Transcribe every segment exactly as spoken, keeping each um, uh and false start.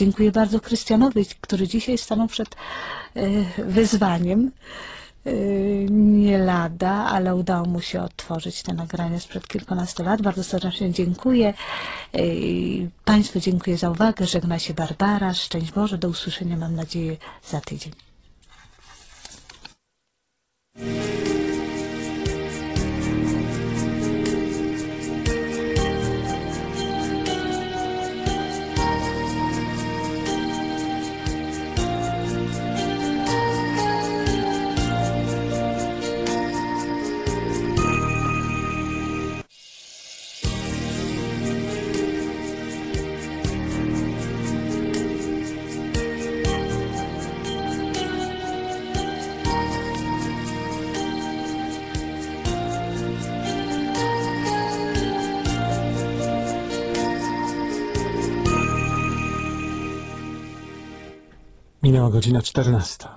Dziękuję bardzo Krystianowi, który dzisiaj stanął przed wyzwaniem. Nie lada, ale udało mu się odtworzyć te nagrania sprzed kilkunastu lat. Bardzo serdecznie dziękuję. Państwu dziękuję za uwagę. Żegna się Barbara. Szczęść Boże. Do usłyszenia, mam nadzieję, za tydzień. Minęła godzina czternasta.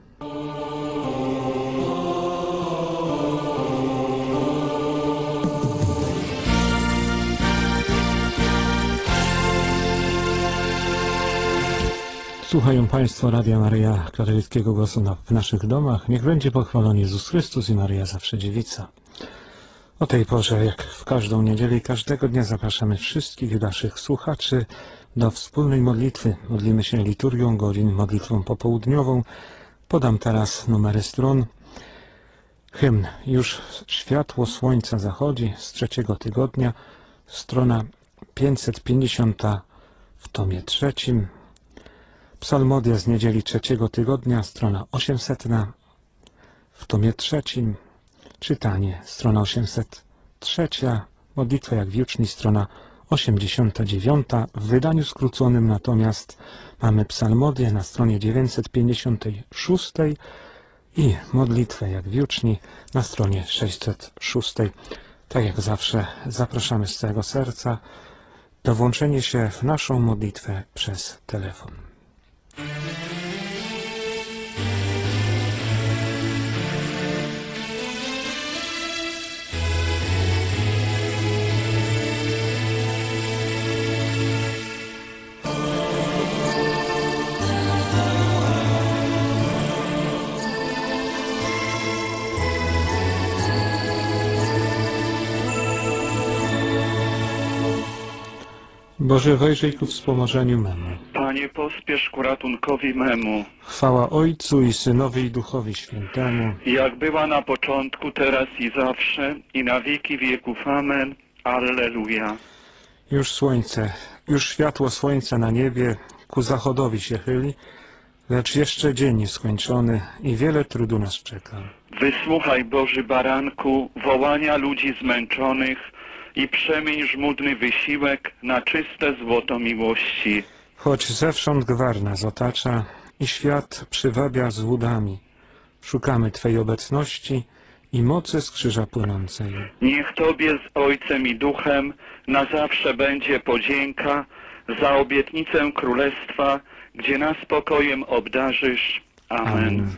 Słuchają Państwo Radia Maryja, katolickiego głosu na, w naszych domach. Niech będzie pochwalony Jezus Chrystus i Maryja zawsze dziewica. O tej porze, jak w każdą niedzielę i każdego dnia, zapraszamy wszystkich naszych słuchaczy do wspólnej modlitwy. Modlimy się liturgią godzin, modlitwą popołudniową. Podam teraz numery stron. Hymn Już światło słońca zachodzi z trzeciego tygodnia, strona pięćset pięćdziesiąta w tomie trzecim. Psalmodia z niedzieli trzeciego tygodnia, strona osiemsetna w tomie trzecim. Czytanie, strona osiemset trzecia. Modlitwa jak wieczni, strona osiemdziesiąta dziewiąta. W wydaniu skróconym natomiast mamy psalmodię na stronie dziewięćset pięćdziesiątej szóstej i modlitwę jak wieczni na stronie sześćset szóstej. Tak jak zawsze zapraszamy z całego serca do włączenia się w naszą modlitwę przez telefon. Boże, wejrzyj ku wspomożeniu memu. Panie, pospiesz ku ratunkowi memu. Chwała Ojcu i Synowi i Duchowi Świętemu. Jak była na początku, teraz i zawsze, i na wieki wieków. Amen. Alleluja. Już słońce, już światło słońca na niebie ku zachodowi się chyli, lecz jeszcze dzień nieskończony i wiele trudu nas czeka. Wysłuchaj, Boży Baranku, wołania ludzi zmęczonych i przemień żmudny wysiłek na czyste złoto miłości. Choć zewsząd gwar nas otacza i świat przywabia z łudami, szukamy Twej obecności i mocy z krzyża płynącej. Niech Tobie z Ojcem i Duchem na zawsze będzie podzięka za obietnicę Królestwa, gdzie nas spokojem obdarzysz. Amen. Amen.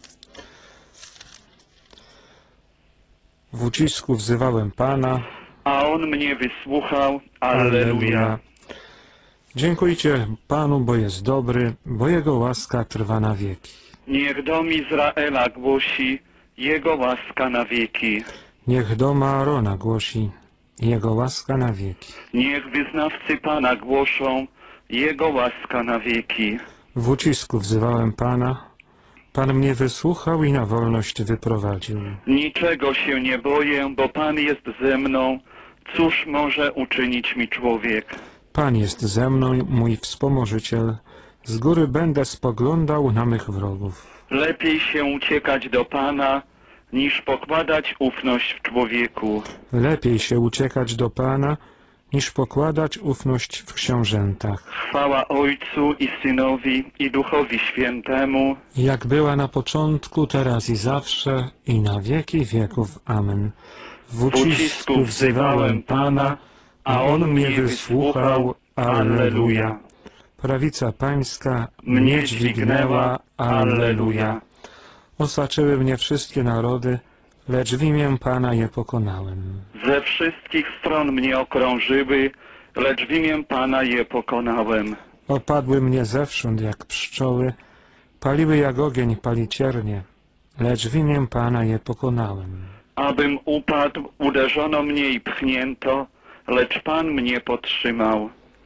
W ucisku wzywałem Pana, a On mnie wysłuchał. Alleluja. Dziękujcie Panu, bo jest dobry, bo Jego łaska trwa na wieki. Niech dom Izraela głosi, Jego łaska na wieki. Niech dom Aarona głosi, Jego łaska na wieki. Niech wyznawcy Pana głoszą, Jego łaska na wieki. W ucisku wzywałem Pana, Pan mnie wysłuchał i na wolność wyprowadził. Niczego się nie boję, bo Pan jest ze mną. Cóż może uczynić mi człowiek? Pan jest ze mną, mój wspomożyciel. Z góry będę spoglądał na mych wrogów. Lepiej się uciekać do Pana, niż pokładać ufność w człowieku. Lepiej się uciekać do Pana, niż pokładać ufność w książętach. Chwała Ojcu i Synowi i Duchowi Świętemu. Jak była na początku, teraz i zawsze, i na wieki wieków. Amen. W ucisku wzywałem Pana, a On mnie wysłuchał. Alleluja. Prawica Pańska mnie dźwignęła. Alleluja. Osaczyły mnie wszystkie narody, lecz w imię Pana je pokonałem. Ze wszystkich stron mnie okrążyły, lecz w imię Pana je pokonałem. Opadły mnie zewsząd jak pszczoły, paliły jak ogień paliciernie, lecz w imię Pana je pokonałem. Abym upadł, uderzono mnie i pchnięto, lecz Pan mnie podtrzymał.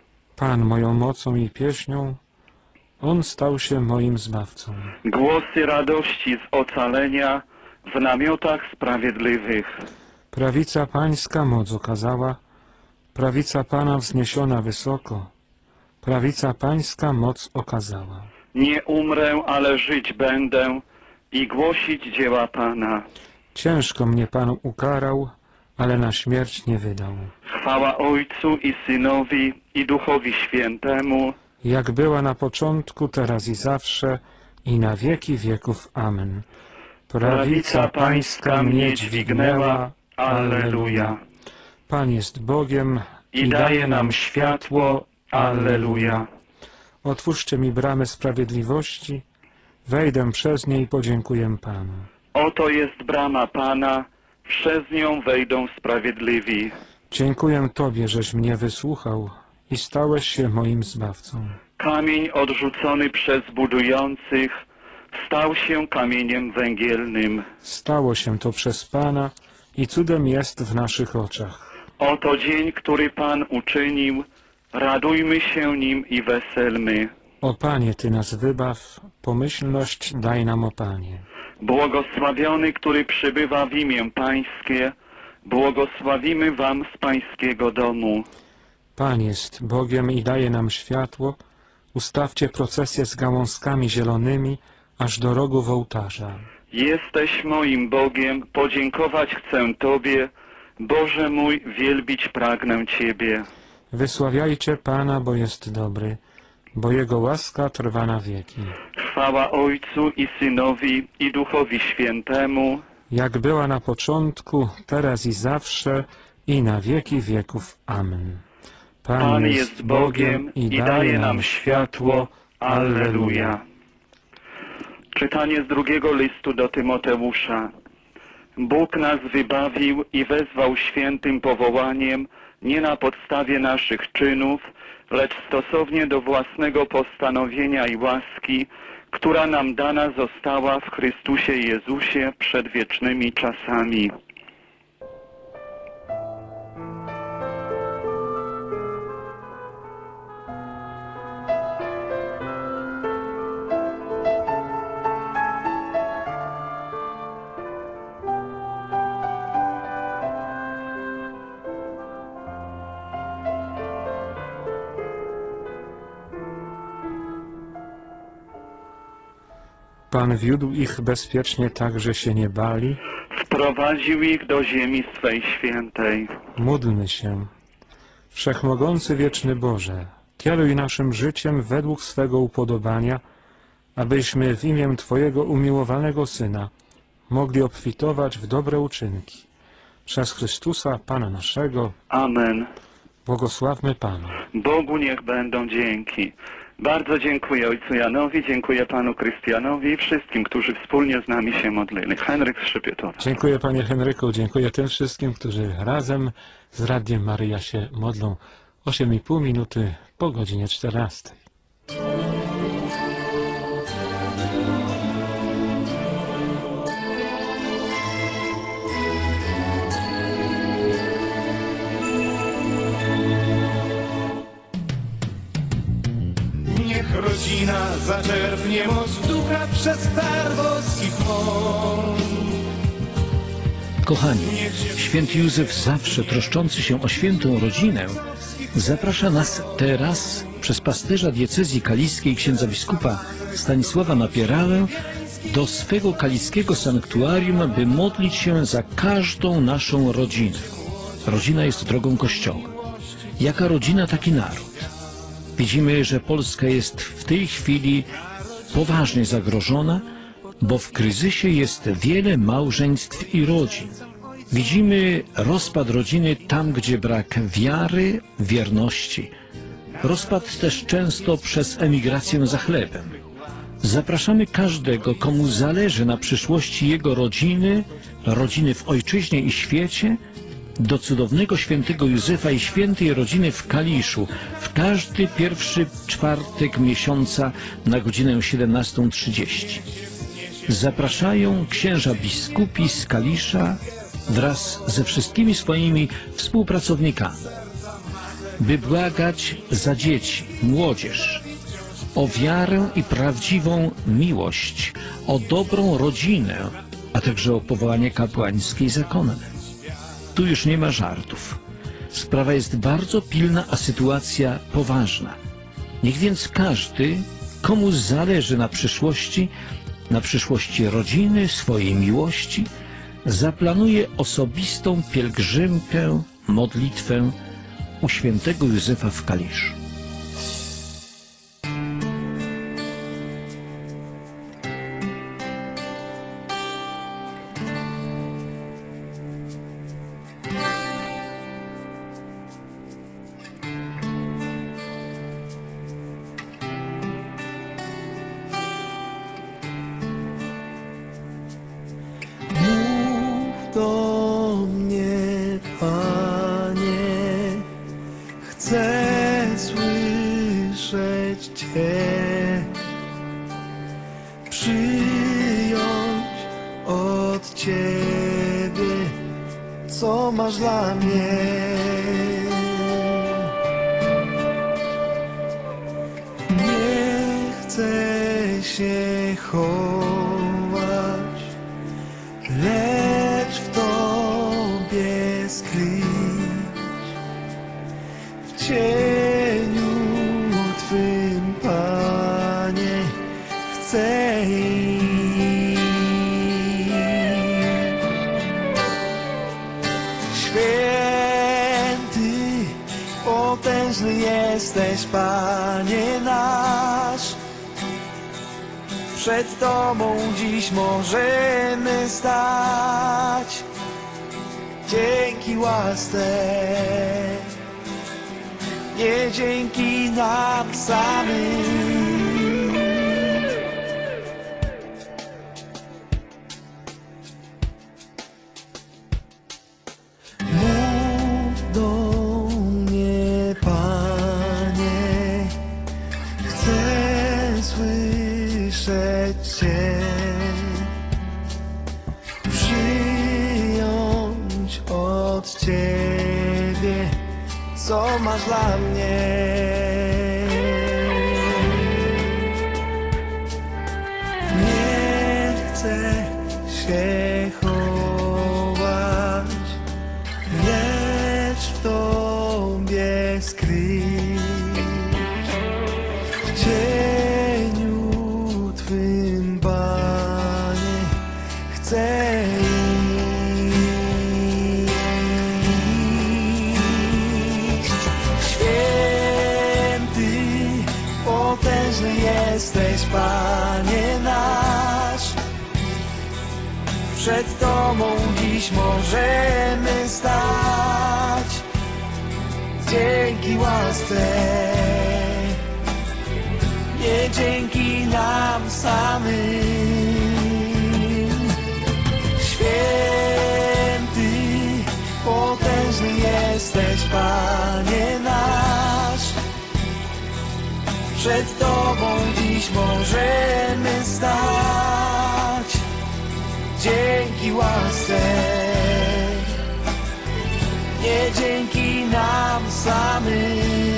Pan moją mocą i pieśnią, On stał się moim zbawcą. Głosy radości z ocalenia w namiotach sprawiedliwych. Prawica Pańska moc okazała, prawica Pana wzniesiona wysoko, prawica Pańska moc okazała. Nie umrę, ale żyć będę i głosić dzieła Pana. Ciężko mnie Pan ukarał, ale na śmierć nie wydał. Chwała Ojcu i Synowi i Duchowi Świętemu, Jak była na początku, teraz i zawsze, i na wieki wieków. Amen. prawica Pańska mnie dźwignęła. Alleluja. Pan jest Bogiem I daje nam światło. Alleluja. Otwórzcie mi bramy sprawiedliwości, wejdę przez nie i podziękuję Panu. Oto jest brama Pana, przez nią wejdą sprawiedliwi. Dziękuję Tobie, żeś mnie wysłuchał i stałeś się moim zbawcą. Kamień odrzucony przez budujących stał się kamieniem węgielnym. Stało się to przez Pana i cudem jest w naszych oczach. Oto dzień, który Pan uczynił, radujmy się nim i weselmy. O Panie, Ty nas wybaw, pomyślność daj nam, o Panie. Błogosławiony, który przybywa w imię Pańskie, błogosławimy Wam z Pańskiego domu. Pan jest Bogiem i daje nam światło, ustawcie procesję z gałązkami zielonymi, aż do rogów ołtarza. Jesteś moim Bogiem, podziękować chcę Tobie, Boże mój, wielbić pragnę Ciebie. Wysławiajcie Pana, bo jest dobry, bo Jego łaska trwa na wieki. Chwała Ojcu i Synowi i Duchowi Świętemu, Jak była na początku, teraz i zawsze, i na wieki wieków. Amen. Pan jest Bogiem i daje nam światło. Alleluja. Czytanie z drugiego listu do Tymoteusza. Bóg nas wybawił i wezwał świętym powołaniem nie na podstawie naszych czynów, lecz stosownie do własnego postanowienia i łaski, która nam dana została w Chrystusie Jezusie przed wiecznymi czasami. Pan wiódł ich bezpiecznie tak, że się nie bali. Wprowadził ich do ziemi swej świętej. Módlmy się. Wszechmogący wieczny Boże, kieruj naszym życiem według swego upodobania, abyśmy w imię Twojego umiłowanego Syna mogli obfitować w dobre uczynki. Przez Chrystusa, Pana naszego. Amen. Błogosławmy Pana. Bogu niech będą dzięki. Bardzo dziękuję Ojcu Janowi, dziękuję Panu Krystianowi i wszystkim, którzy wspólnie z nami się modlili. Henryk Skrzypietowa. Dziękuję Panie Henryku, dziękuję tym wszystkim, którzy razem z Radiem Maryja się modlą. osiem i pół minuty po godzinie czternastej. Niech rodzina zaczerpnie moc ducha przez dar boski fond. Kochani, święty Józef, zawsze troszczący się o świętą rodzinę, zaprasza nas teraz przez pasterza diecezji kaliskiej księdza biskupa Stanisława Napierałę do swego kaliskiego sanktuarium, by modlić się za każdą naszą rodzinę. Rodzina jest drogą Kościoła. Jaka rodzina, taki naród. Widzimy, że Polska jest w tej chwili poważnie zagrożona, bo w kryzysie jest wiele małżeństw i rodzin. Widzimy rozpad rodziny tam, gdzie brak wiary, wierności. Rozpad też często przez emigrację za chlebem. Zapraszamy każdego, komu zależy na przyszłości jego rodziny, rodziny w ojczyźnie i świecie, do cudownego świętego Józefa i świętej rodziny w Kaliszu w każdy pierwszy czwartek miesiąca na godzinę siedemnastą trzydzieści. Zapraszają księża biskupi z Kalisza wraz ze wszystkimi swoimi współpracownikami, by błagać za dzieci, młodzież, o wiarę i prawdziwą miłość, o dobrą rodzinę, a także o powołanie kapłańskie i zakonne. Tu już nie ma żartów. Sprawa jest bardzo pilna, a sytuacja poważna. Niech więc każdy, komu zależy na przyszłości, na przyszłości rodziny, swojej miłości, zaplanuje osobistą pielgrzymkę, modlitwę u świętego Józefa w Kaliszu. Mów do mnie, Panie, chcę słyszeć Cię, przyjąć od Ciebie, co masz dla mnie. Nie chcę się chować, lecz w Tobie skryć, w cieniu Twym, Panie, chcę iść. Święty, potężny jesteś, Panie nasz, przed Tobą dziś możemy stać. Dzięki łasce, nie dzięki nam samym. Mów do mnie, Panie, chcę słyszeć Cię, przyjąć od Ciebie, co masz dla mnie. Nie chcę się chować, lecz w Tobie skryć, w cieniu Twym, Panie, chcę iść. Święty, potężny jesteś, Panie nasz, przed Tobą dziś możemy stać. Dzięki łasce, nie dzięki nam samym. Święty, potężny jesteś, Panie nasz, przed Tobą dziś możemy stać. Dzięki łasce, nie dzięki nam samym.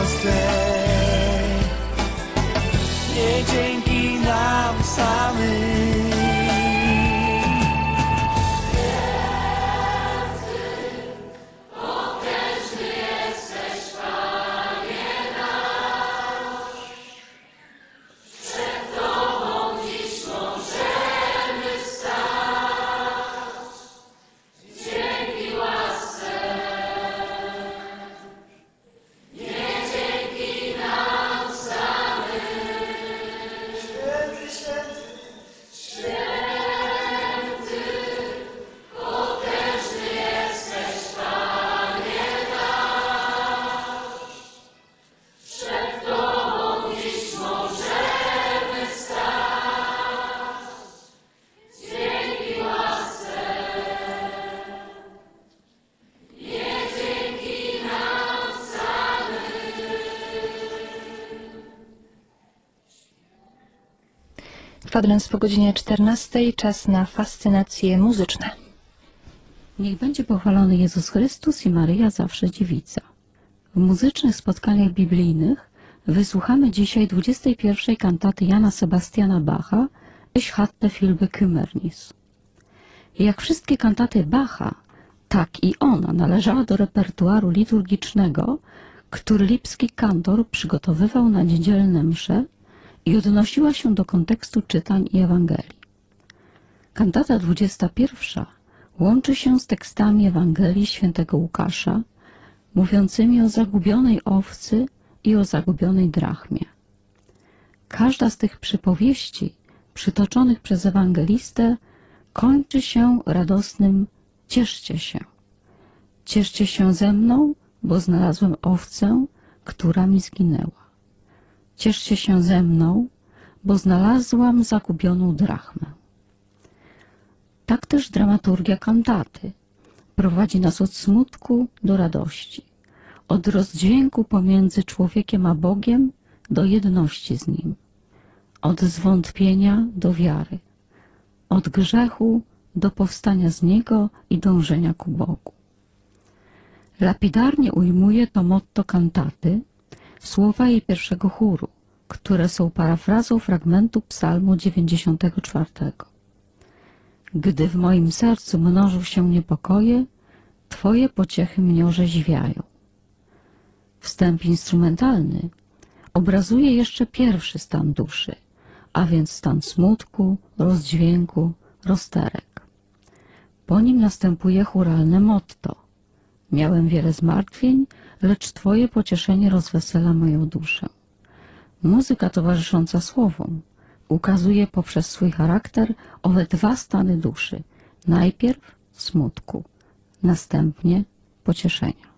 łasce. Nie dzięki nam samym. Kwadrans po godzinie czternastej, czas na fascynacje muzyczne. Niech będzie pochwalony Jezus Chrystus i Maryja zawsze dziewica. W muzycznych spotkaniach biblijnych wysłuchamy dzisiaj dwudziestej pierwszej kantaty Jana Sebastiana Bacha Ich hatte viel bekümmernis. Jak wszystkie kantaty Bacha, tak i ona należała do repertuaru liturgicznego, który lipski kantor przygotowywał na niedzielne msze i odnosiła się do kontekstu czytań i Ewangelii. Kantata dwudziesta pierwsza łączy się z tekstami Ewangelii świętego Łukasza, mówiącymi o zagubionej owcy i o zagubionej drachmie. Każda z tych przypowieści, przytoczonych przez ewangelistę, kończy się radosnym cieszcie się. Cieszcie się ze mną, bo znalazłem owcę, która mi zginęła. Cieszcie się ze mną, bo znalazłam zagubioną drachmę. Tak też dramaturgia kantaty prowadzi nas od smutku do radości, od rozdźwięku pomiędzy człowiekiem a Bogiem do jedności z Nim, od zwątpienia do wiary, od grzechu do powstania z niego i dążenia ku Bogu. Lapidarnie ujmuje to motto kantaty słowa jej pierwszego chóru, które są parafrazą fragmentu psalmu dziewięćdziesiątego czwartego. Gdy w moim sercu mnożą się niepokoje, Twoje pociechy mnie orzeźwiają. Wstęp instrumentalny obrazuje jeszcze pierwszy stan duszy, a więc stan smutku, rozdźwięku, rozterek. Po nim następuje chóralne motto. Miałem wiele zmartwień, lecz Twoje pocieszenie rozwesela moją duszę. Muzyka towarzysząca słowom ukazuje poprzez swój charakter owe dwa stany duszy. Najpierw smutku, następnie pocieszenia.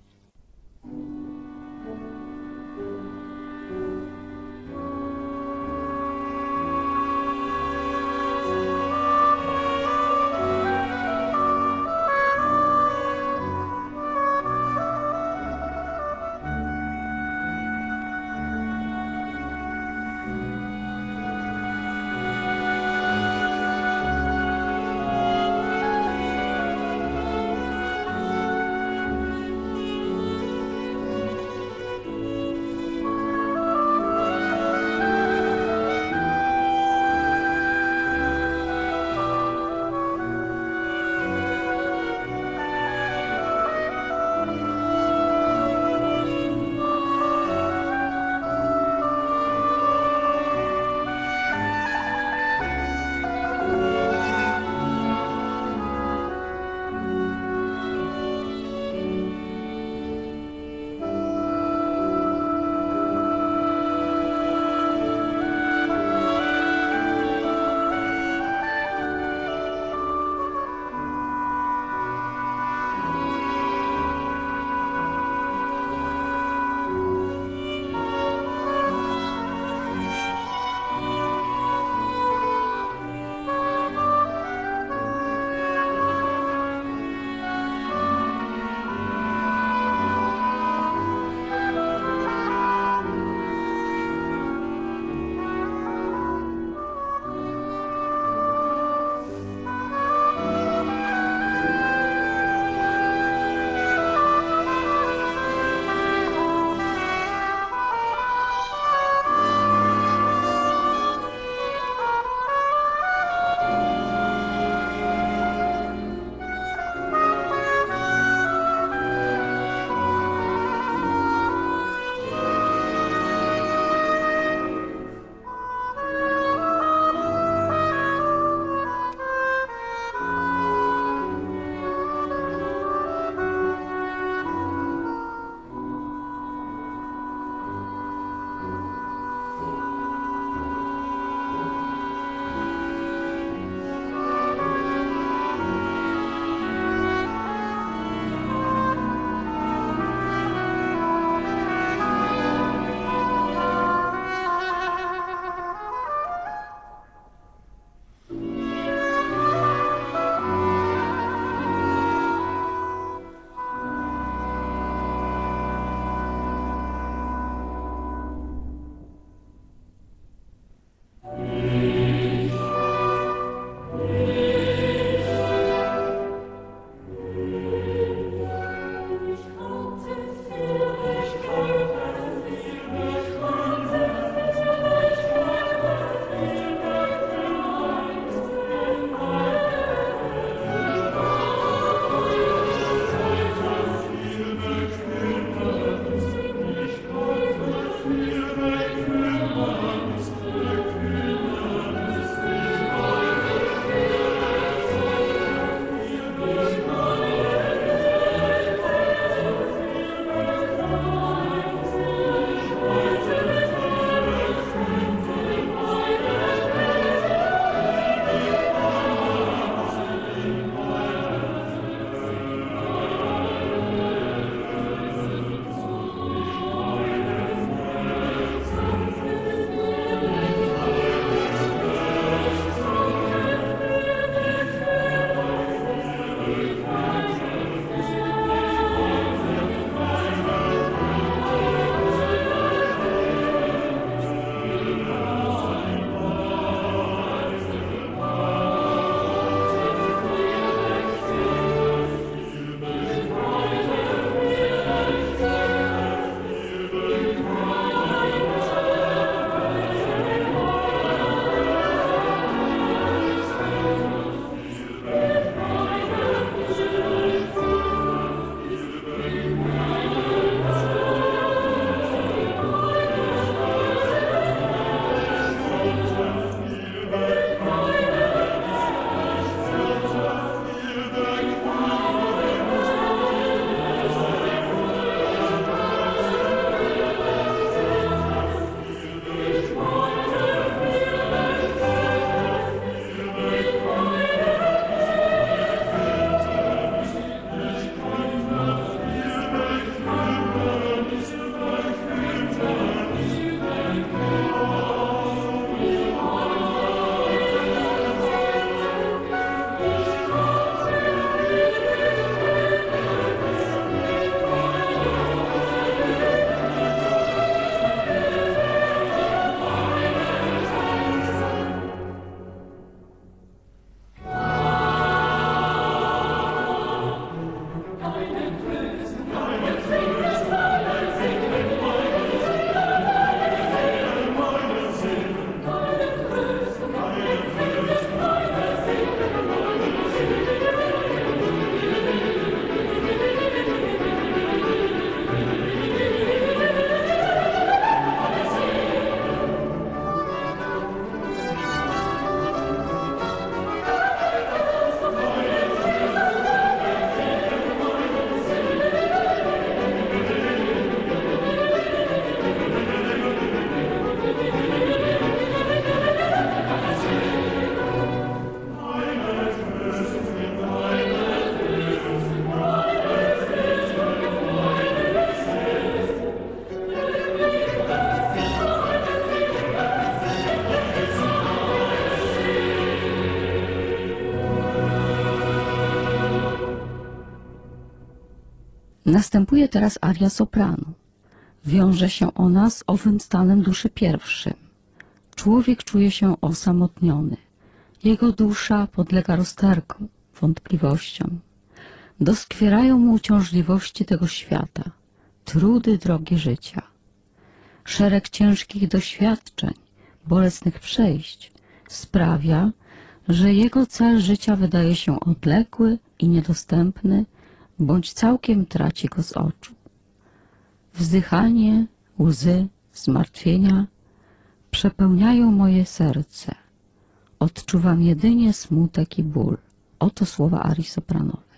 Następuje teraz aria sopranu. Wiąże się ona z owym stanem duszy pierwszym. Człowiek czuje się osamotniony. Jego dusza podlega rozterkom, wątpliwościom. Doskwierają mu uciążliwości tego świata, trudy drogi życia. Szereg ciężkich doświadczeń, bolesnych przejść sprawia, że jego cel życia wydaje się odległy i niedostępny, bądź całkiem traci go z oczu. Wzdychanie, łzy, zmartwienia przepełniają moje serce. Odczuwam jedynie smutek i ból. Oto słowa arii sopranowej.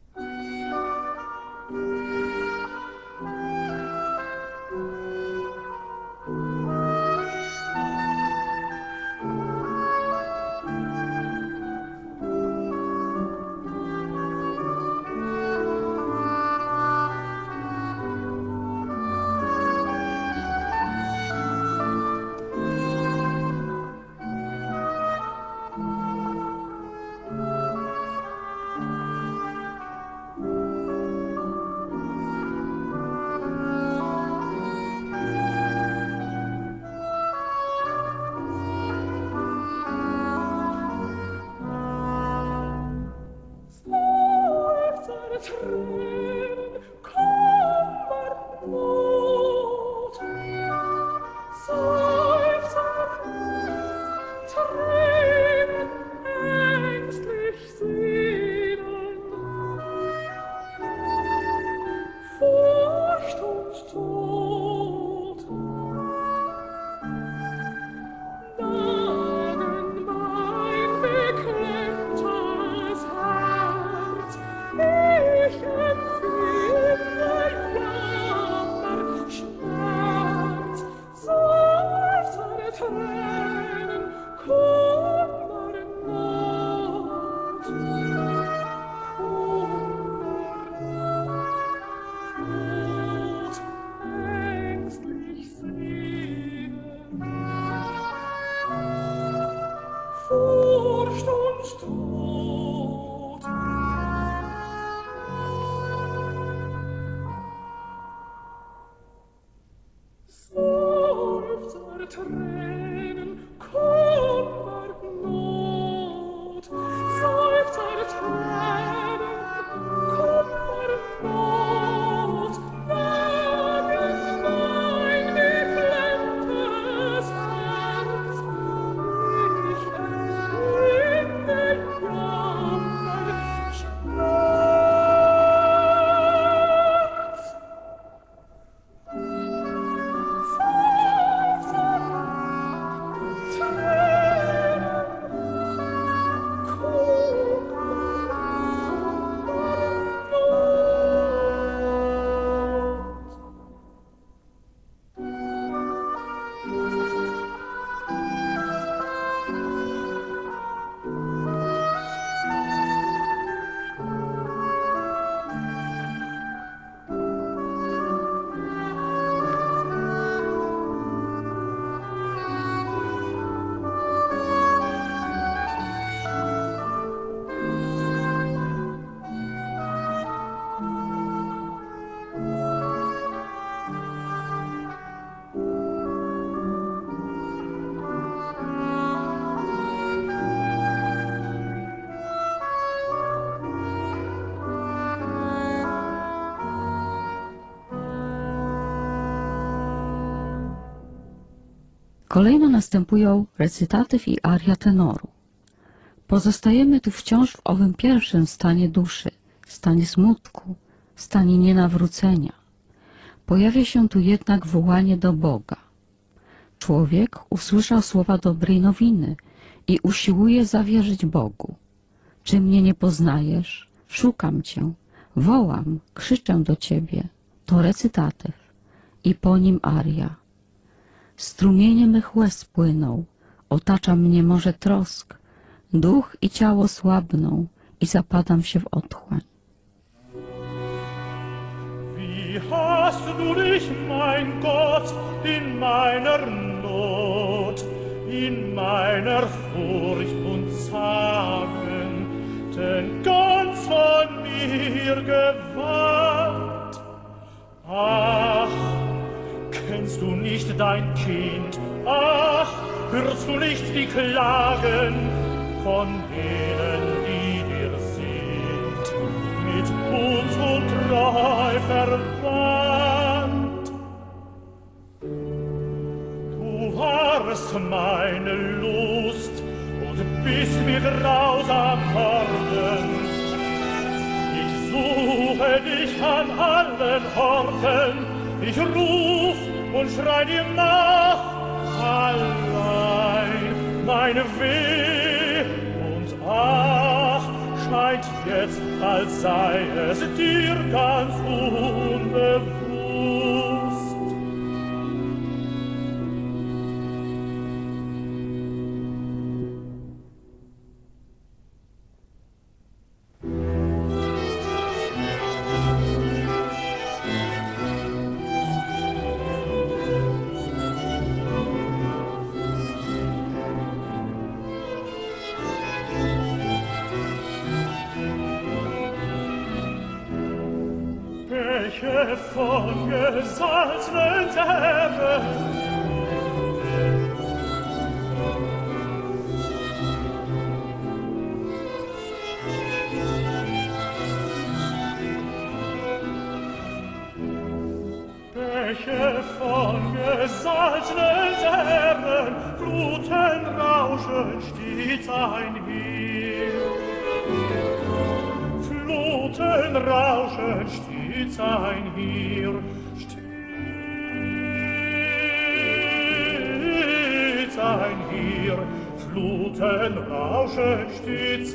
Kolejno następują recytatyw i aria tenoru. Pozostajemy tu wciąż w owym pierwszym stanie duszy, stanie smutku, stanie nienawrócenia. Pojawia się tu jednak wołanie do Boga. Człowiek usłyszał słowa dobrej nowiny i usiłuje zawierzyć Bogu. Czy mnie nie poznajesz? Szukam Cię, wołam, krzyczę do Ciebie. To recytatyw i po nim aria. Strumienie mych łez płyną, otacza mnie morze trosk, duch i ciało słabną i zapadam się w otchłań. Wie hast du dich, mein Gott, in meiner Not, in meiner Furcht und Zagen, denn ganz von mir gewandt? Ach, kennst du nicht dein Kind? Ach, hörst du nicht die Klagen von denen, die dir sind, mit uns untreu verwandt? Du warst meine Lust und bist mir grausam worden. Ich suche dich an allen Orten, ich ruf und schrei dir nach, allein mein Weh und Ach scheint jetzt, als sei es dir ganz unbewusst. Bäche von gesalznen Zähren, Bäche von gesalznen Zähren, Fluten rauschen stets einher. Fluten rauschen stets einher, stets einher, Fluten rauschen stets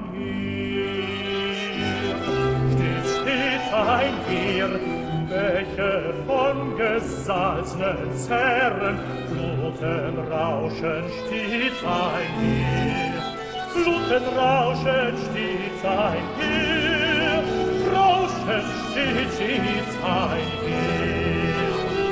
einher, stets, stets einher, Bäche von gesalznen Zähren, Fluten rauschen stets einher, Fluten rauschen stets einher, rauschen stets, stets einher.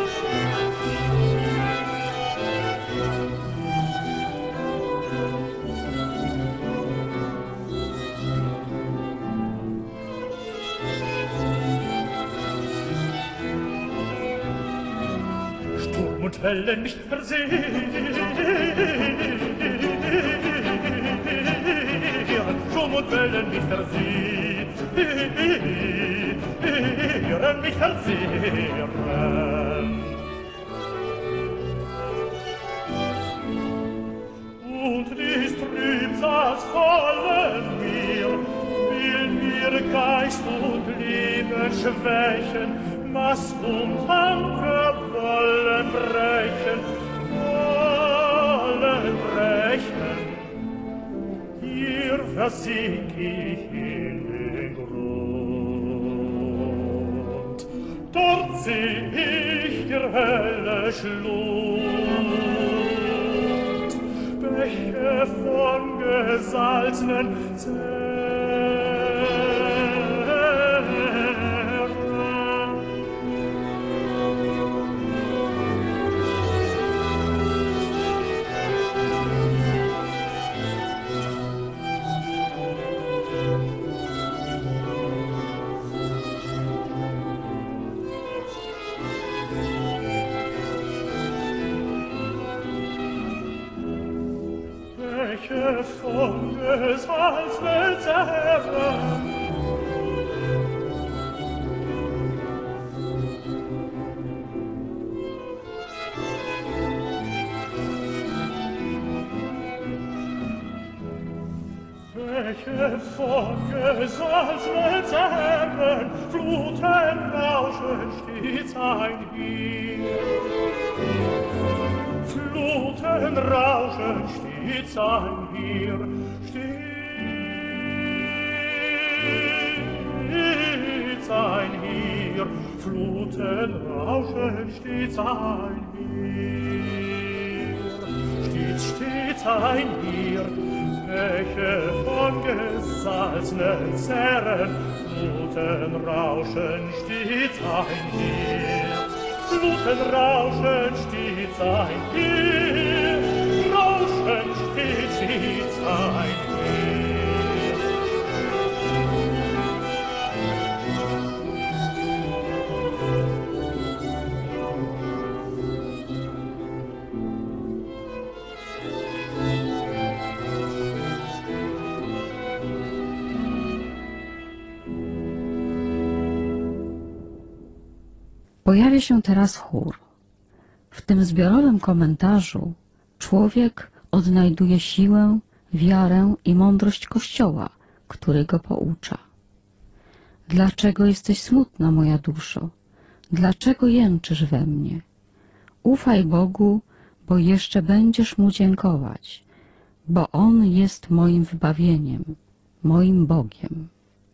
Sturm und Wellen nicht versehen, Sturm und Wellen mich versehren, mich versehren. Und dies Trübsals vollen mir, will mir Geist und Leben schwächen, Mast und Anker wollen brechen, wollen brechen. Hier versink ich in den Grund, dort seh ich der helle Schlund, Bäche von gesalznen Zähren. Bäche von gesalznen Zähren, Bäche von gesalznen Zähren, Fluten rauschen stets einher, Fluten rauschen stets einher, stets einher, Fluten rauschen stets einher, stets, stets einher, Bäche von gesalznen Zähren, Fluten rauschen stets einher, Fluten rauschen stets einher, rauschen stets, stets einher. Pojawia się teraz chór. W tym zbiorowym komentarzu człowiek odnajduje siłę, wiarę i mądrość Kościoła, który go poucza. Dlaczego jesteś smutna, moja duszo? Dlaczego jęczysz we mnie? Ufaj Bogu, bo jeszcze będziesz Mu dziękować, bo On jest moim wybawieniem, moim Bogiem.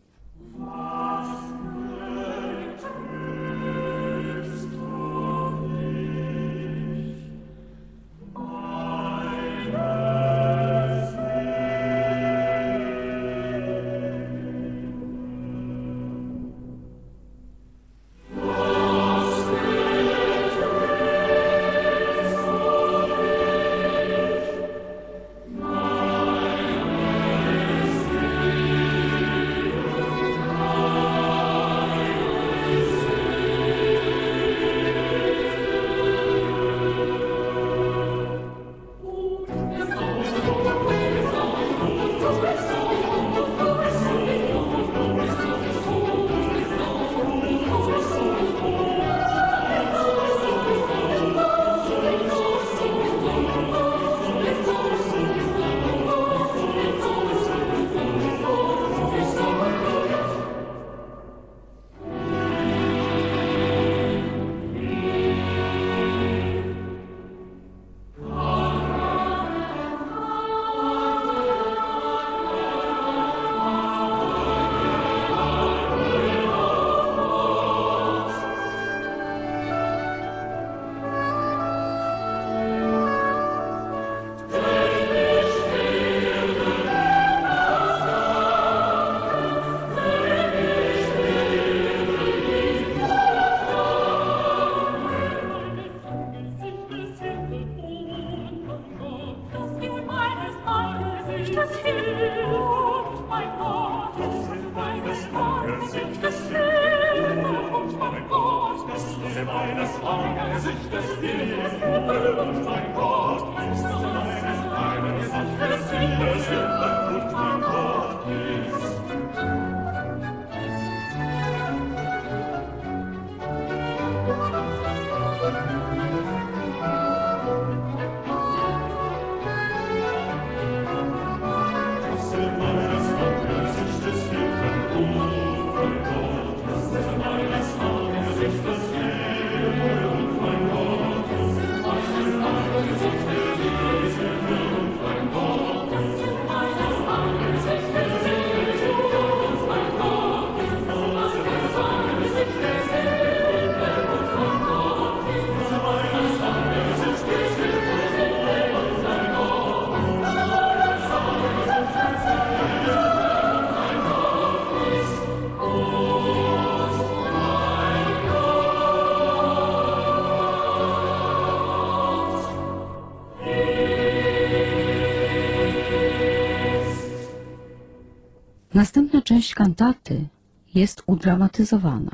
Następna część kantaty jest udramatyzowana.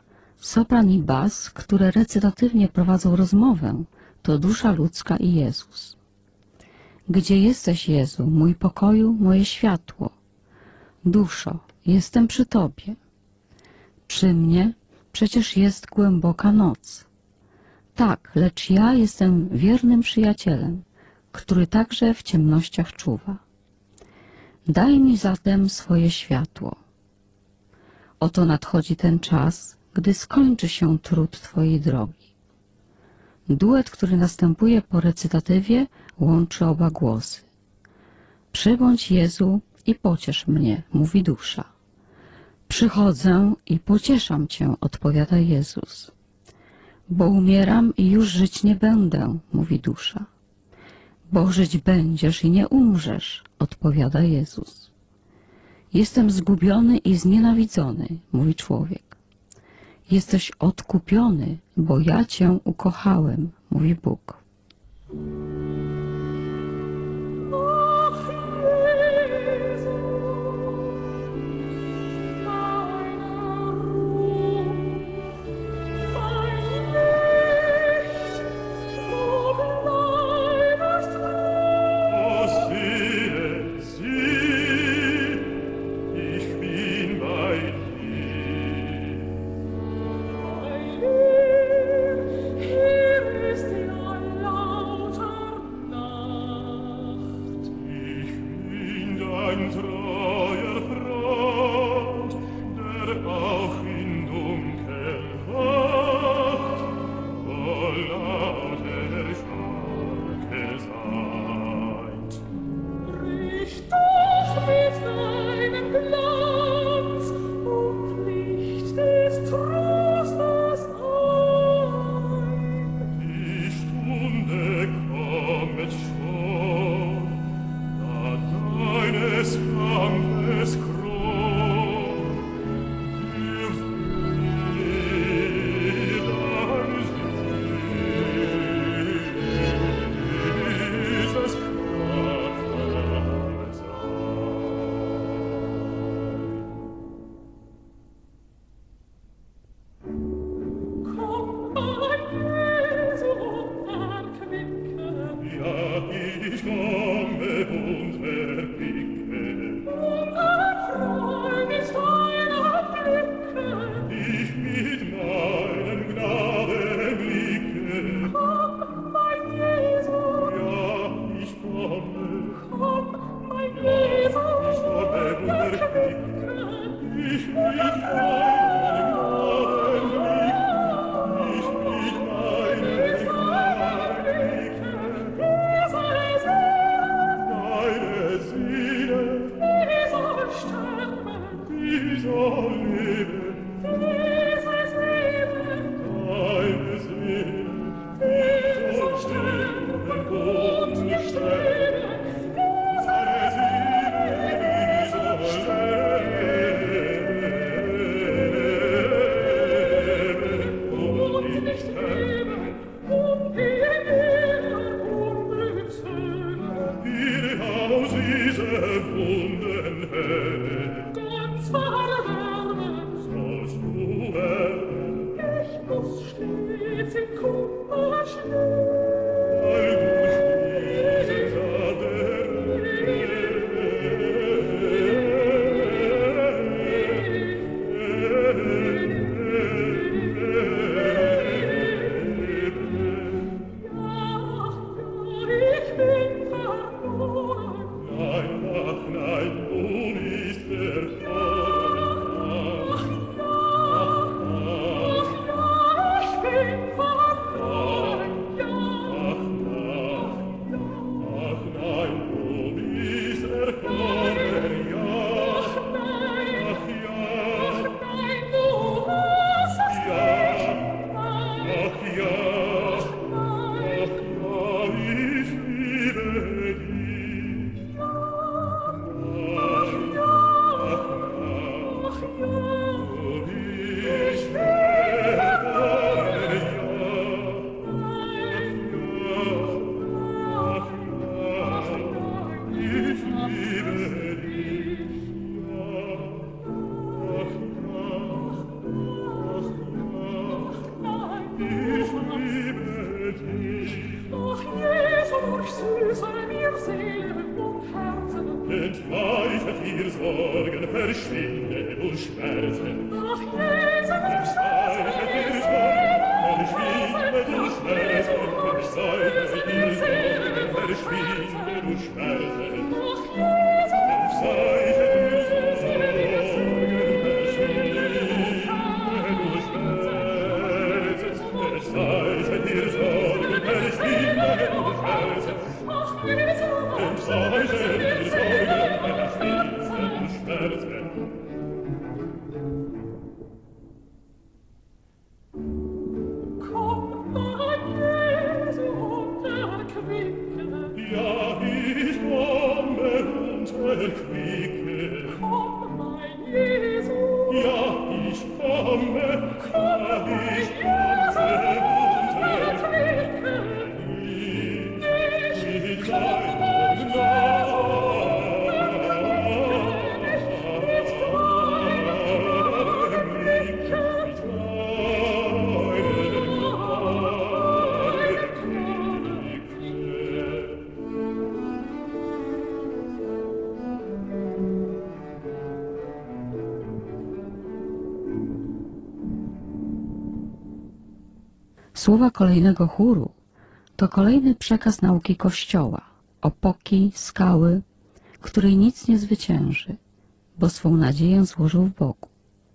Sopran i bas, które recytatywnie prowadzą rozmowę, to dusza ludzka i Jezus. Gdzie jesteś, Jezu, mój pokoju, moje światło? Duszo, jestem przy Tobie. Przy mnie przecież jest głęboka noc. Tak, lecz ja jestem wiernym przyjacielem, który także w ciemnościach czuwa. Daj mi zatem swoje światło. Oto nadchodzi ten czas, gdy skończy się trud Twojej drogi. Duet, który następuje po recytatywie, łączy oba głosy. Przybądź, Jezu, i pociesz mnie, mówi dusza. Przychodzę i pocieszam Cię, odpowiada Jezus. Bo umieram i już żyć nie będę, mówi dusza. Bo żyć będziesz i nie umrzesz, odpowiada Jezus. Jestem zgubiony i znienawidzony, mówi człowiek. Jesteś odkupiony, bo ja Cię ukochałem, mówi Bóg. Thank you. Słowa kolejnego chóru to kolejny przekaz nauki Kościoła, opoki, skały, której nic nie zwycięży, bo swą nadzieję złożył w Bogu.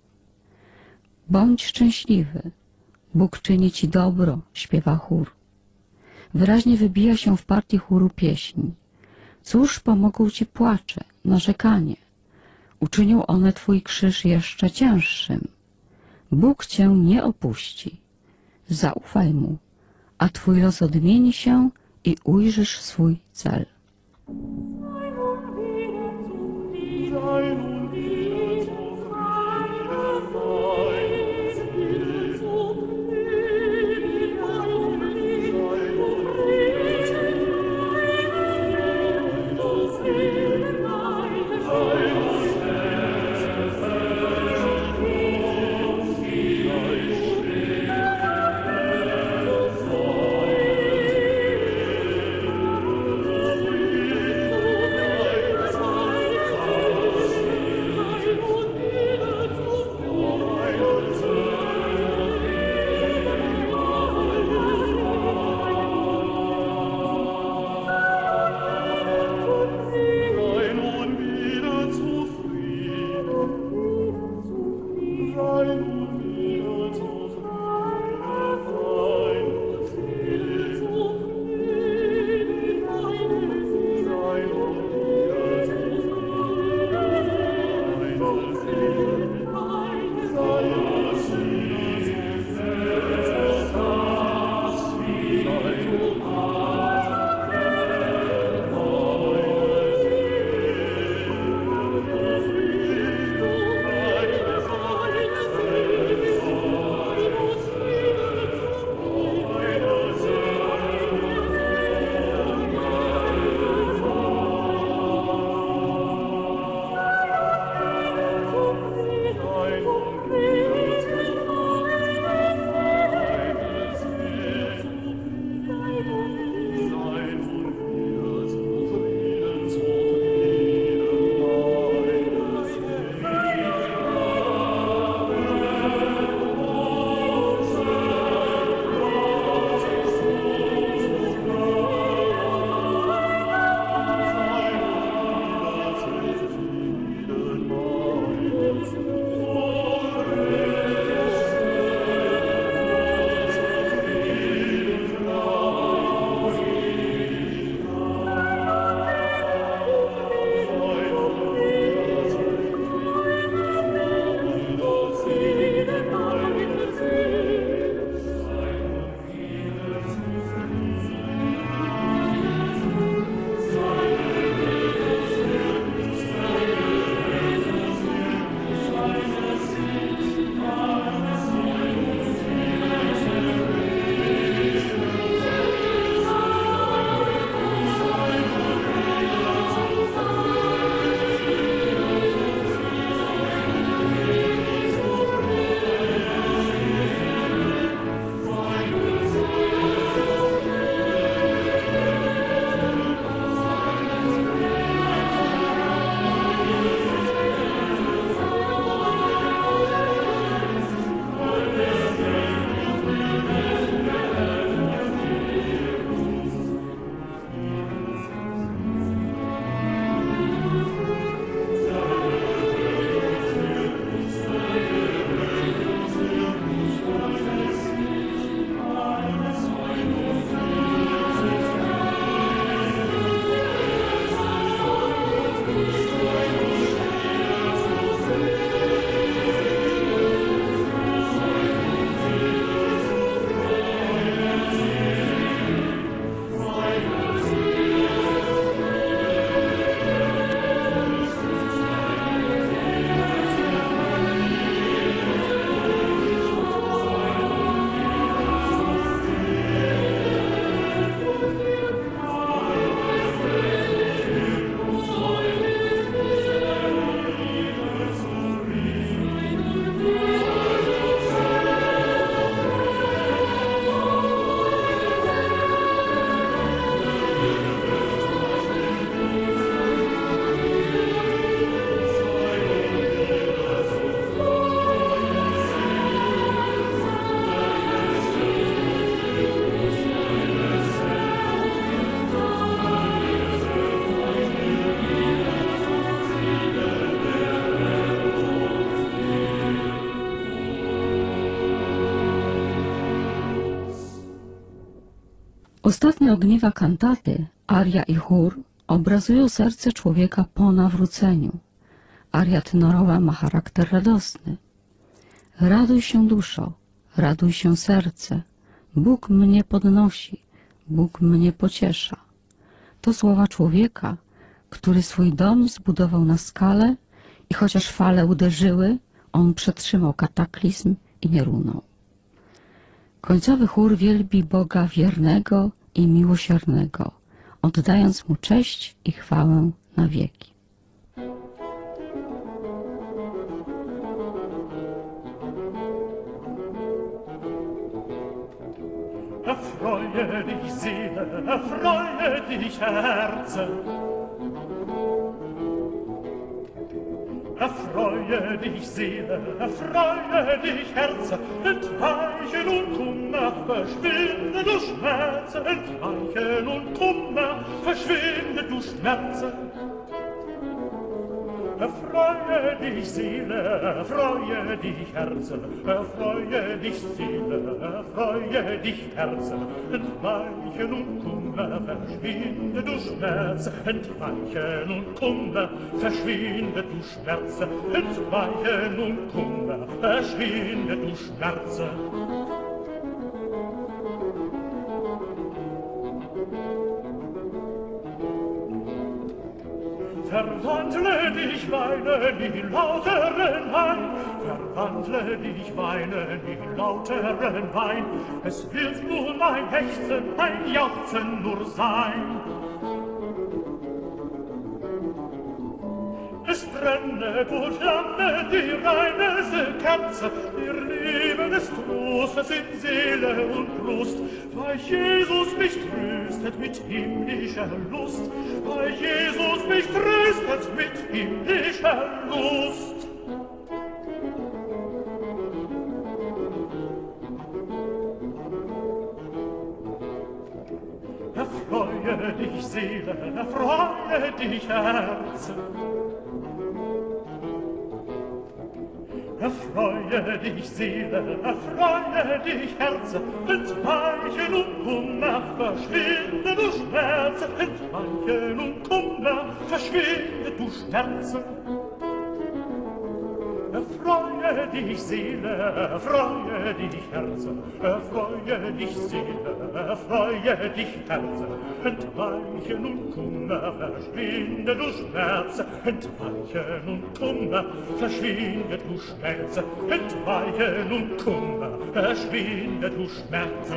Bądź szczęśliwy, Bóg czyni ci dobro, śpiewa chór. Wyraźnie wybija się w partii chóru pieśń. Cóż pomogą ci płacze, narzekanie? Uczynią one twój krzyż jeszcze cięższym. Bóg cię nie opuści. Zaufaj Mu, a twój los odmieni się i ujrzysz swój cel. Thank you. Ostatnie ogniwa kantaty, aria i chór, obrazują serce człowieka po nawróceniu. Aria tenorowa ma charakter radosny. Raduj się duszo, raduj się serce, Bóg mnie podnosi, Bóg mnie pociesza. To słowa człowieka, który swój dom zbudował na skale i chociaż fale uderzyły, on przetrzymał kataklizm i nie runął. Końcowy chór wielbi Boga wiernego i miłosiernego, oddając Mu cześć i chwałę na wieki. Erfreue dich, Seele, erfreue dich, Herze. Erfreue dich, Seele, erfreue dich, Herze. Entweiche nun Kummer, verschwinde du Schmerze. Entweiche nun Kummer, verschwinde du Schmerze. Erfreue dich, Seele, erfreue dich, Herze, erfreue dich, Seele, erfreue dich, Herze. Entweiche nun Kummer, verschwinde du Schmerze. Entweiche nun Kummer, verschwinde du Schmerze. Entweiche nun Kummer, verschwinde du Schmerze. Verwandle dich, weinen in lauteren Wein, verwandle dich, weinen in lauteren Wein. Es wird nun ein Ächzen, ein Jauchzen nur sein. Es brenne durch Flamme die reine Kerze, ihr Leben des Trostes in Seele und Brust, weil Jesus mich tröstet mit himmlischer Lust, weil Jesus mich tröstet mit himmlischer Lust. Erfreue dich, Seele, erfreue dich, Herz. Erfreue dich, Seele, erfreue dich, Herz, entweiche nun Kummer, verschwinde du Schmerz, entweiche nun Kummer, verschwinde du Schmerz. Erfreue dich, Seele, erfreue dich, Herz, erfreue dich, Seele, erfreue dich, Herz, entweiche nun Kummer, verschwinde du Schmerz, entweiche nun Kummer, verschwinde du Schmerz, entweiche nun Kummer, verschwinde du Schmerz.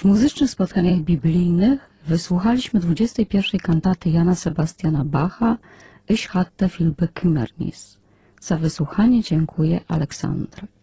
W muzycznych spotkaniach biblijnych wysłuchaliśmy dwudziestej pierwszej kantaty Jana Sebastiana Bacha Ich hatte viel bekümmernis. Za wysłuchanie dziękuję Aleksandra.